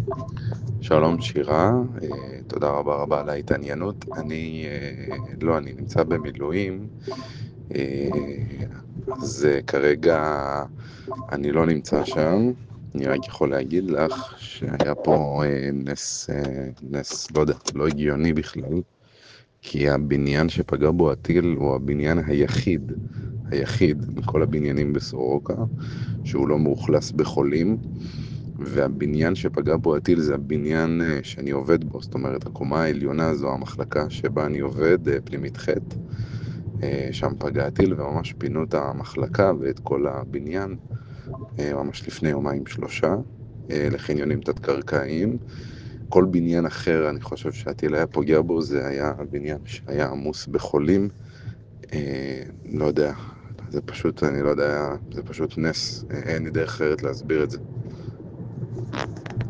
שלום שירה, תודה רבה רבה על ההתעניינות. אני נמצא במילואים, אה, אז כרגע אני לא נמצא שם. אני רק יכול להגיד לך שהיה פה נס, לא יודע, לא הגיוני בכלל, כי הבניין שפגע בו הטיל הוא הבניין היחיד מכל הבניינים בסורוקה, שהוא לא מאוכלס בחולים. והבניין שפגע בו הטיל זה הבניין שאני עובד בו, זאת אומרת הקומה העליונה זו המחלקה שבה אני עובד, פנימית ח'. שם פגע הטיל וממש פינו את המחלקה ואת כל הבניין, ממש לפני יומיים שלושה, לחניונים תת-קרקעיים. כל בניין אחר אני חושב שהטיל היה פוגע בו, זה היה הבניין שהיה עמוס בחולים. לא יודע, זה פשוט, אני לא יודע, זה פשוט נס, אין לי דרך אחרת להסביר את זה.